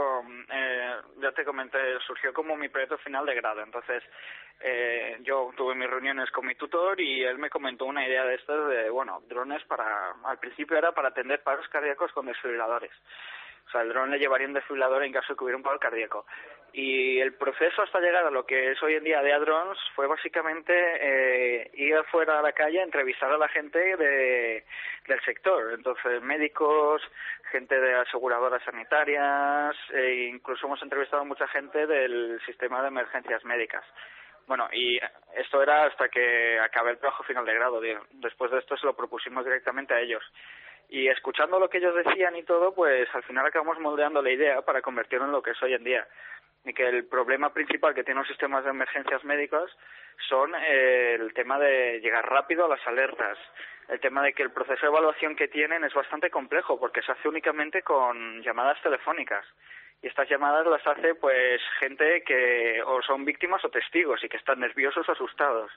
eh, ya te comenté, surgió como mi proyecto final de grado, entonces eh, yo tuve mis reuniones con mi tutor y él me comentó una idea de estas de, bueno, drones para, al principio era para atender paros cardíacos con desfibriladores. O sea, el dron le llevaría un desfibrilador en caso de que hubiera un paro cardíaco. Y el proceso hasta llegar a lo que es hoy en día de drones fue básicamente eh, ir afuera a la calle a entrevistar a la gente de, del sector. Entonces, médicos, gente de aseguradoras sanitarias, e incluso hemos entrevistado a mucha gente del sistema de emergencias médicas. Bueno, y esto era hasta que acabé el trabajo final de grado. Después de esto se lo propusimos directamente a ellos. Y escuchando lo que ellos decían y todo, pues al final acabamos moldeando la idea para convertirlo en lo que es hoy en día. Y que el problema principal que tienen los sistemas de emergencias médicas son eh, el tema de llegar rápido a las alertas. El tema de que el proceso de evaluación que tienen es bastante complejo porque se hace únicamente con llamadas telefónicas. Y estas llamadas las hace pues gente que o son víctimas o testigos y que están nerviosos o asustados.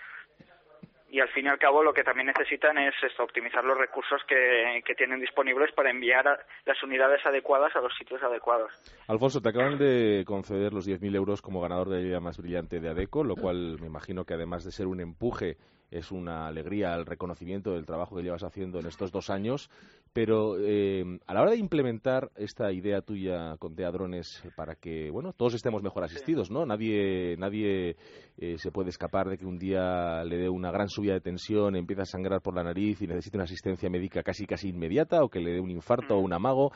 Y al fin y al cabo lo que también necesitan es esto, optimizar los recursos que, que tienen disponibles para enviar a las unidades adecuadas a los sitios adecuados. Alfonso, te acaban de conceder los diez mil euros como ganador de la idea más brillante de ADECO, lo cual me imagino que además de ser un empuje es una alegría al reconocimiento del trabajo que llevas haciendo en estos dos años, pero eh, a la hora de implementar esta idea tuya con T E A Drones para que, bueno, todos estemos mejor asistidos, ¿no? Nadie nadie eh, se puede escapar de que un día le dé una gran subida de tensión, empiece a sangrar por la nariz y necesite una asistencia médica casi casi inmediata o que le dé un infarto o un amago.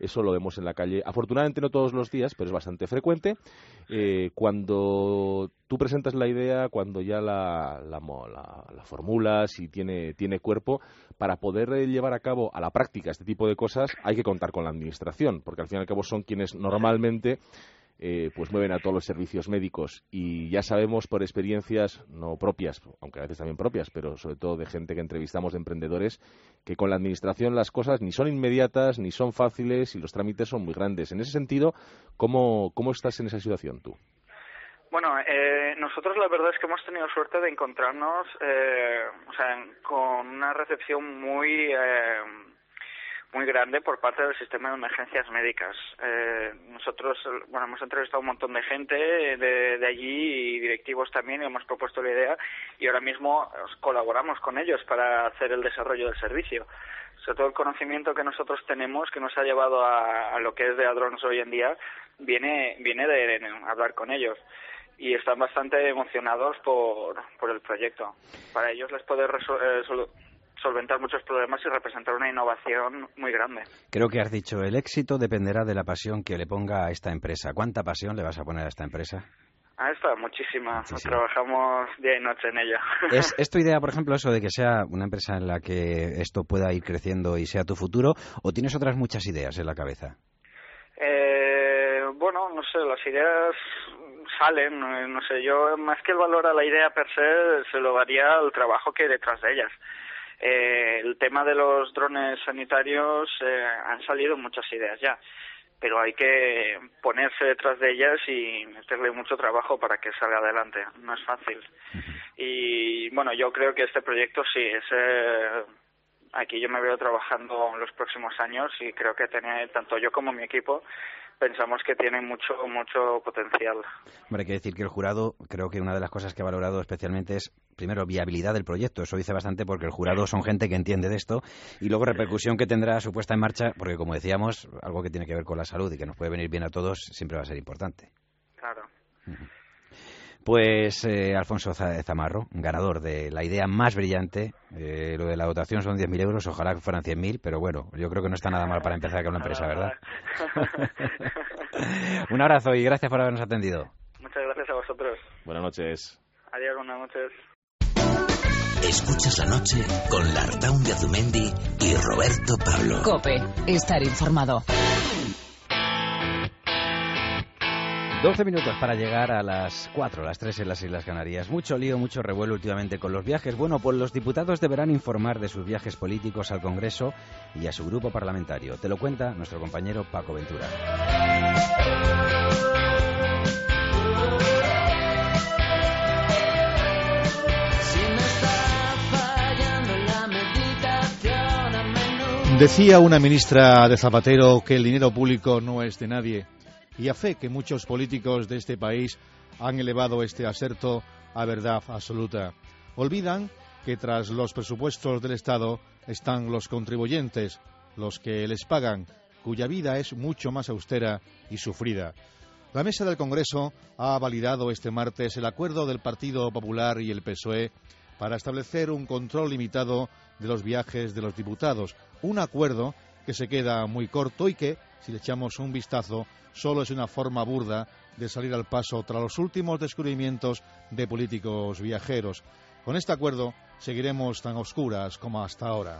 eso lo vemos en la calle. Afortunadamente no todos los días, pero es bastante frecuente. Eh, cuando tú presentas la idea, cuando ya la, la, la, la formulas y tiene, tiene cuerpo, para poder llevar a cabo a la práctica este tipo de cosas hay que contar con la administración, porque al fin y al cabo son quienes normalmente eh, pues mueven a todos los servicios médicos, y ya sabemos por experiencias no propias, aunque a veces también propias, pero sobre todo de gente que entrevistamos, de emprendedores, que con la administración las cosas ni son inmediatas ni son fáciles y los trámites son muy grandes. En ese sentido, ¿cómo, cómo estás en esa situación tú? Bueno, eh, nosotros la verdad es que hemos tenido suerte de encontrarnos eh, o sea, con una recepción muy eh, muy grande por parte del sistema de emergencias médicas. Eh, nosotros, bueno, hemos entrevistado a un montón de gente de, de allí y directivos también, y hemos propuesto la idea y ahora mismo colaboramos con ellos para hacer el desarrollo del servicio. Sobre todo el conocimiento que nosotros tenemos, que nos ha llevado a, a lo que es de Hadrons hoy en día, viene viene de, de hablar con ellos. Y están bastante emocionados por, por el proyecto. Para ellos les puede resol- eh, sol- solventar muchos problemas y representar una innovación muy grande. Creo que has dicho, el éxito dependerá de la pasión que le ponga a esta empresa. ¿Cuánta pasión le vas a poner a esta empresa? Ah, está, muchísima. muchísima. Trabajamos día y noche en ella. ¿Es, ¿Es tu idea, por ejemplo, eso de que sea una empresa en la que esto pueda ir creciendo y sea tu futuro, o tienes otras muchas ideas en la cabeza? Eh, bueno, no sé, las ideas salen, no sé, yo más que el valor a la idea per se, se lo daría al trabajo que hay detrás de ellas. Eh, el tema de los drones sanitarios, eh, han salido muchas ideas ya, pero hay que ponerse detrás de ellas y meterle mucho trabajo para que salga adelante, no es fácil. Y bueno, yo creo que este proyecto sí, es, eh, aquí yo me veo trabajando en los próximos años y creo que tiene, tanto yo como mi equipo, pensamos que tiene mucho mucho potencial. Hombre, hay que decir que el jurado, creo que una de las cosas que ha valorado especialmente es, primero, viabilidad del proyecto. Eso dice bastante porque el jurado son gente que entiende de esto, y luego repercusión que tendrá su puesta en marcha, porque como decíamos, algo que tiene que ver con la salud y que nos puede venir bien a todos siempre va a ser importante. Claro. Uh-huh. Pues eh, Alfonso Zamarro, ganador de la idea más brillante. Eh, lo de la dotación son diez mil euros, ojalá que fueran cien mil, pero bueno, yo creo que no está nada mal para empezar con una empresa, ¿verdad? Un abrazo y gracias por habernos atendido. Muchas gracias a vosotros. Buenas noches. Adiós, buenas noches. Escuchas la noche con Lartaun de Azumendi y Roberto Pablo. COPE, estar informado. doce minutos para llegar a las cuatro, las tres en las Islas Canarias. Mucho lío, mucho revuelo últimamente con los viajes. Bueno, pues los diputados deberán informar de sus viajes políticos al Congreso y a su grupo parlamentario. Te lo cuenta nuestro compañero Paco Ventura. Decía una ministra de Zapatero que el dinero público no es de nadie. Y a fe que muchos políticos de este país han elevado este aserto a verdad absoluta. Olvidan que tras los presupuestos del Estado están los contribuyentes, los que les pagan, cuya vida es mucho más austera y sufrida. La mesa del Congreso ha validado este martes el acuerdo del Partido Popular y el P S O E para establecer un control limitado de los viajes de los diputados. Un acuerdo que se queda muy corto y que, si le echamos un vistazo, solo es una forma burda de salir al paso tras los últimos descubrimientos de políticos viajeros. Con este acuerdo seguiremos tan oscuras como hasta ahora.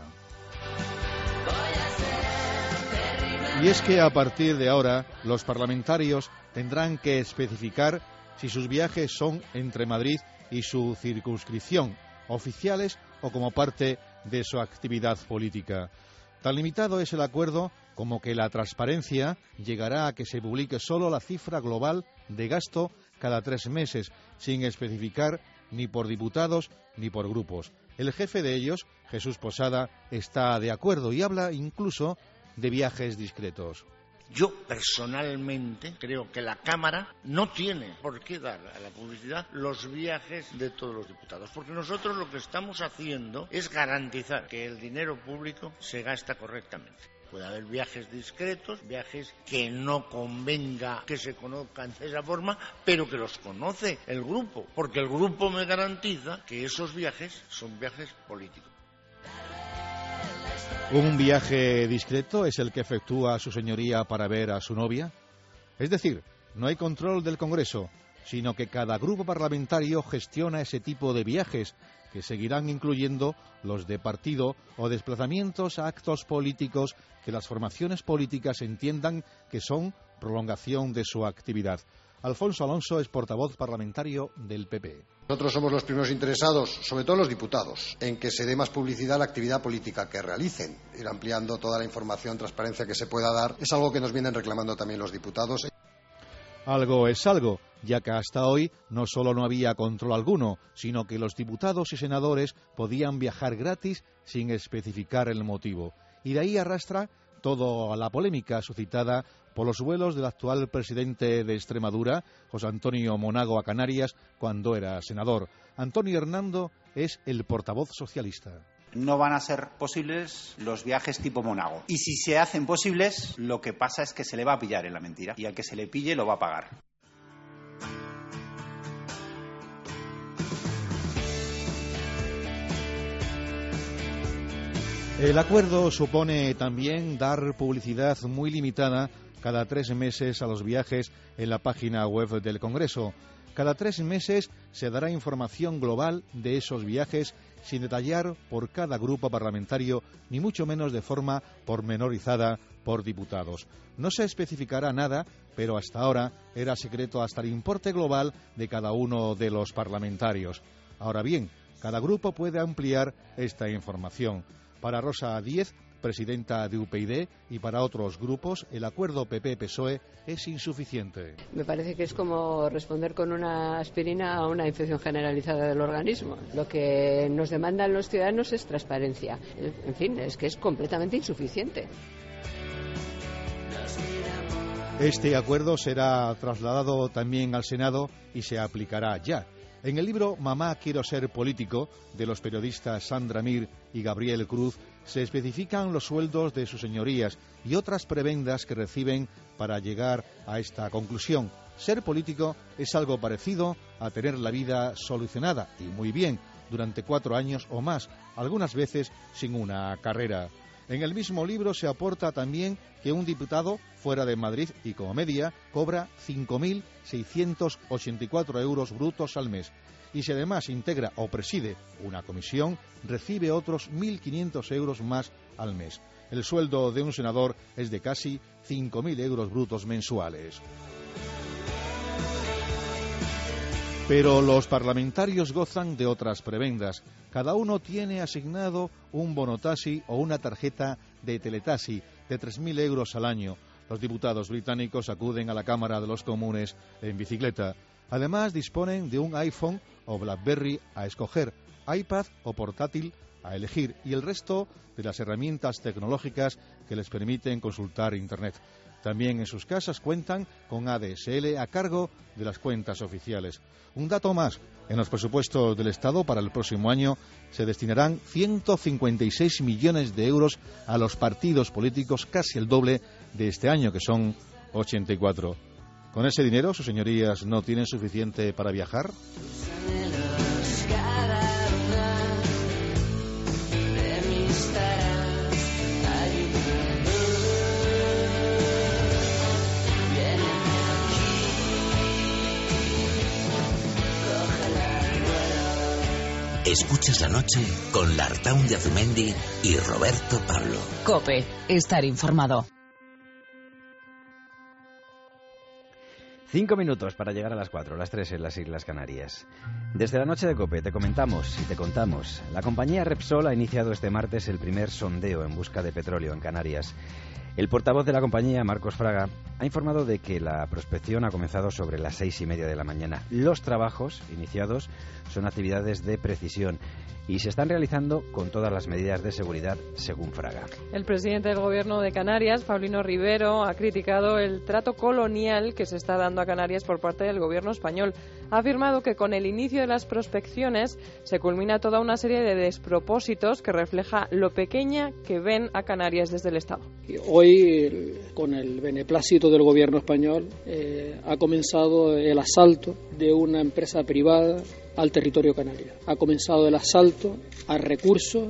Y es que a partir de ahora los parlamentarios tendrán que especificar si sus viajes son entre Madrid y su circunscripción, oficiales o como parte de su actividad política. Tan limitado es el acuerdo como que la transparencia llegará a que se publique solo la cifra global de gasto cada tres meses, sin especificar ni por diputados ni por grupos. El jefe de ellos, Jesús Posada, está de acuerdo y habla incluso de viajes discretos. Yo personalmente creo que la Cámara no tiene por qué dar a la publicidad los viajes de todos los diputados, porque nosotros lo que estamos haciendo es garantizar que el dinero público se gasta correctamente. Puede haber viajes discretos, viajes que no convenga que se conozcan de esa forma, pero que los conoce el grupo, porque el grupo me garantiza que esos viajes son viajes políticos. ¿Un viaje discreto es el que efectúa su señoría para ver a su novia? Es decir, no hay control del Congreso, sino que cada grupo parlamentario gestiona ese tipo de viajes, que seguirán incluyendo los de partido o desplazamientos a actos políticos que las formaciones políticas entiendan que son prolongación de su actividad. Alfonso Alonso es portavoz parlamentario del P P. Nosotros somos los primeros interesados, sobre todo los diputados, en que se dé más publicidad a la actividad política que realicen, ir ampliando toda la información, transparencia que se pueda dar. Es algo que nos vienen reclamando también los diputados. Algo es algo, ya que hasta hoy no solo no había control alguno, sino que los diputados y senadores podían viajar gratis sin especificar el motivo. Y de ahí arrastra toda la polémica suscitada por los vuelos del actual presidente de Extremadura, José Antonio Monago, a Canarias cuando era senador. Antonio Hernando es el portavoz socialista. No van a ser posibles los viajes tipo Monago. Y si se hacen posibles, lo que pasa es que se le va a pillar en la mentira. Y al que se le pille lo va a pagar. El acuerdo supone también dar publicidad muy limitada cada tres meses a los viajes en la página web del Congreso. Cada tres meses se dará información global de esos viajes sin detallar por cada grupo parlamentario, ni mucho menos de forma pormenorizada por diputados. No se especificará nada, pero hasta ahora era secreto hasta el importe global de cada uno de los parlamentarios. Ahora bien, cada grupo puede ampliar esta información. Para Rosa Díez, presidenta de U P YD, y para otros grupos, el acuerdo P P P S O E es insuficiente. Me parece que es como responder con una aspirina a una infección generalizada del organismo. Lo que nos demandan los ciudadanos es transparencia. En fin, es que es completamente insuficiente. Este acuerdo será trasladado también al Senado y se aplicará ya. En el libro Mamá, quiero ser político, de los periodistas Sandra Mir y Gabriel Cruz, se especifican los sueldos de sus señorías y otras prebendas que reciben para llegar a esta conclusión. Ser político es algo parecido a tener la vida solucionada, y muy bien, durante cuatro años o más, algunas veces sin una carrera. En el mismo libro se aporta también que un diputado fuera de Madrid y como media cobra cinco mil seiscientos ochenta y cuatro euros brutos al mes. Y si además integra o preside una comisión, recibe otros mil quinientos euros más al mes. El sueldo de un senador es de casi cinco mil euros brutos mensuales. Pero los parlamentarios gozan de otras prebendas. Cada uno tiene asignado un bonotaxi o una tarjeta de teletaxi de tres mil euros al año. Los diputados británicos acuden a la Cámara de los Comunes en bicicleta. Además, disponen de un iPhone o BlackBerry a escoger, iPad o portátil a elegir, y el resto de las herramientas tecnológicas que les permiten consultar Internet. También en sus casas cuentan con A D S L a cargo de las cuentas oficiales. Un dato más, en los presupuestos del Estado para el próximo año se destinarán ciento cincuenta y seis millones de euros a los partidos políticos, casi el doble de este año, que son ochenta y cuatro. ¿Con ese dinero sus señorías no tienen suficiente para viajar? Escuchas la noche con Lartaun de Azumendi y Roberto Pablo. COPE, estar informado. Cinco minutos para llegar a las cuatro, las tres en las Islas Canarias. Desde la noche de COPE te comentamos y te contamos. La compañía Repsol ha iniciado este martes el primer sondeo en busca de petróleo en Canarias. El portavoz de la compañía, Marcos Fraga, ha informado de que la prospección ha comenzado sobre las seis y media de la mañana. Los trabajos iniciados son actividades de precisión y se están realizando con todas las medidas de seguridad, según Fraga. El presidente del Gobierno de Canarias, Paulino Rivero, ha criticado el trato colonial que se está dando a Canarias por parte del Gobierno español. Ha afirmado que con el inicio de las prospecciones se culmina toda una serie de despropósitos que refleja lo pequeña que ven a Canarias desde el Estado. Hoy, con el beneplácito del Gobierno español, eh, ha comenzado el asalto de una empresa privada al territorio canario. Ha comenzado el asalto a recursos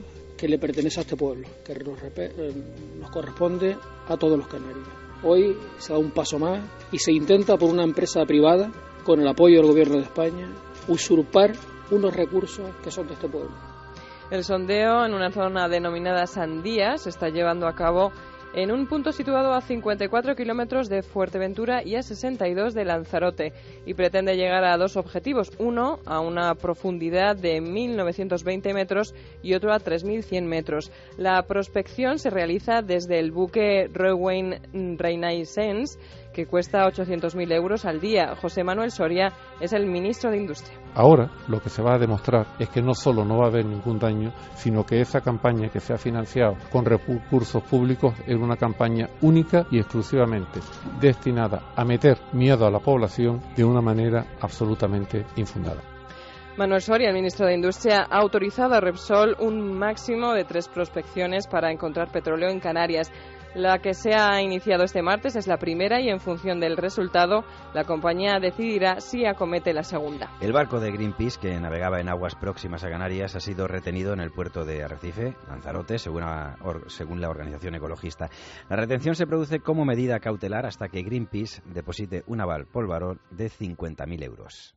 que le pertenece a este pueblo, que nos, nos corresponde a todos los canarios. Hoy se da un paso más y se intenta por una empresa privada, con el apoyo del Gobierno de España, usurpar unos recursos que son de este pueblo. El sondeo en una zona denominada Sandía se está llevando a cabo en un punto situado a cincuenta y cuatro kilómetros de Fuerteventura y a sesenta y dos de Lanzarote, y pretende llegar a dos objetivos, uno a una profundidad de mil novecientos veinte metros y otro a tres mil cien metros. La prospección se realiza desde el buque Rowan Renaissance, que cuesta ochocientos mil euros al día. José Manuel Soria es el ministro de Industria. Ahora lo que se va a demostrar es que no solo no va a haber ningún daño, sino que esa campaña que se ha financiado con recursos públicos es una campaña única y exclusivamente destinada a meter miedo a la población de una manera absolutamente infundada. Manuel Soria, el ministro de Industria, ha autorizado a Repsol un máximo de tres prospecciones para encontrar petróleo en Canarias. La que se ha iniciado este martes es la primera y en función del resultado la compañía decidirá si acomete la segunda. El barco de Greenpeace que navegaba en aguas próximas a Canarias ha sido retenido en el puerto de Arrecife, Lanzarote, según la, or, según la organización ecologista. La retención se produce como medida cautelar hasta que Greenpeace deposite un aval por valor de cincuenta mil euros.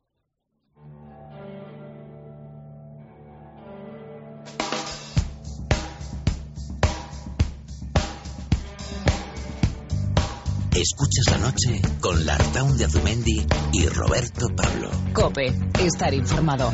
Escuchas la noche con Lartaun de Azumendi y Roberto Pablo. COPE, estar informado.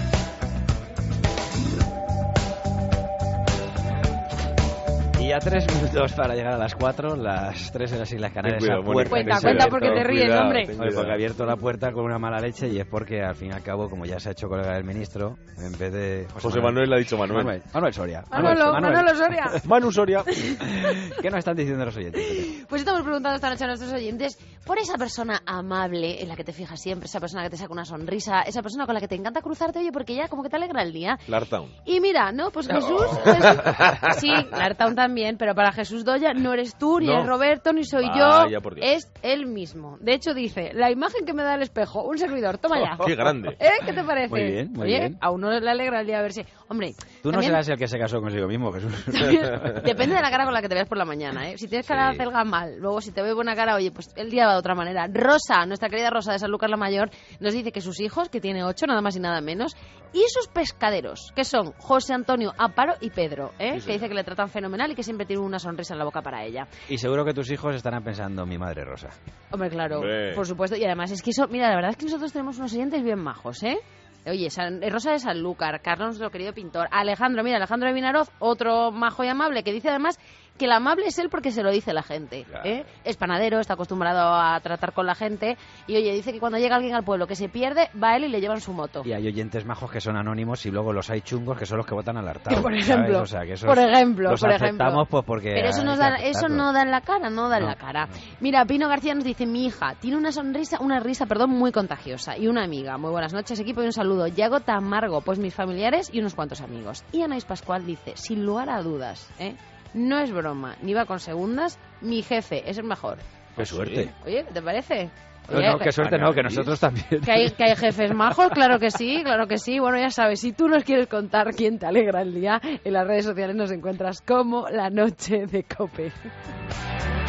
Y a tres minutos para llegar a las cuatro, las tres de las Islas Canarias. Cuidado, puerta, cuenta, cuenta porque te ríes, cuidado, hombre. Oye, porque ha abierto la puerta con una mala leche y es porque al fin y al cabo, como ya se ha hecho colega del ministro, en vez de... José, José Manuel le ha dicho Manuel. Manuel, Manuel Soria. Manolo, Manuel. Manolo Soria. Manu Soria. ¿Qué nos están diciendo los oyentes? Pues estamos preguntando esta noche a nuestros oyentes por esa persona amable en la que te fijas siempre, esa persona que te saca una sonrisa, esa persona con la que te encanta cruzarte, oye, porque ya como que te alegra el día. Lartaun. Y mira, ¿no? Pues Jesús... Jesús sí, Lartaun también, pero para Jesús Doya no eres tú, ni no. es Roberto, ni soy ah, yo, por es él mismo. De hecho dice, la imagen que me da el espejo, un servidor, toma ya. ¡Qué grande! ¿Eh? ¿Qué te parece? Muy bien, muy Oye, bien. a uno le alegra el día verse. Hombre, tú no también... serás el que se casó consigo mismo, Jesús. Depende de la cara con la que te veas por la mañana, ¿eh? Si tienes cara sí. de celga, mal. Luego, si te ve buena cara, oye, pues el día va de otra manera. Rosa, nuestra querida Rosa de San Lucas la Mayor, nos dice que sus hijos, que tiene ocho, nada más y nada menos, y sus pescaderos, que son José Antonio, Amparo y Pedro, ¿eh? Sí, que dice que le tratan fenomenal y que siempre tiene una sonrisa en la boca para ella. Y seguro que tus hijos estarán pensando, mi madre Rosa. Hombre, claro, Hombre. por supuesto. Y además es que eso, mira, la verdad es que nosotros tenemos unos oyentes bien majos, ¿eh? Oye, San, Rosa de Sanlúcar, Carlos, nuestro querido pintor, Alejandro, mira, Alejandro de Vinaroz, otro majo y amable, que dice además que el amable es él porque se lo dice la gente, claro. ¿eh? Es panadero, está acostumbrado a tratar con la gente y, oye, dice que cuando llega alguien al pueblo que se pierde, va él y le llevan su moto. Y hay oyentes majos que son anónimos y luego los hay chungos que son los que votan al Lartaun. Por ejemplo, o sea, que esos por ejemplo, los por aceptamos ejemplo. Pues porque pero eso, nos da, eso no da en la cara, no da no, en la cara. No. Mira, Pino García nos dice, mi hija tiene una sonrisa, una risa, perdón, muy contagiosa y una amiga. Muy buenas noches, equipo, y un saludo. Yago Tamargo, pues mis familiares y unos cuantos amigos. Y Anais Pascual dice, sin lugar a dudas, ¿eh? No es broma, ni va con segundas, mi jefe es el mejor. ¡Qué suerte! Sí. Oye, ¿qué te parece? Oye, no, no, qué suerte no, que nosotros también. ¿Que hay, que hay jefes majos? Claro que sí, claro que sí. Bueno, ya sabes, si tú nos quieres contar quién te alegra el día, en las redes sociales nos encuentras como La Noche de COPE.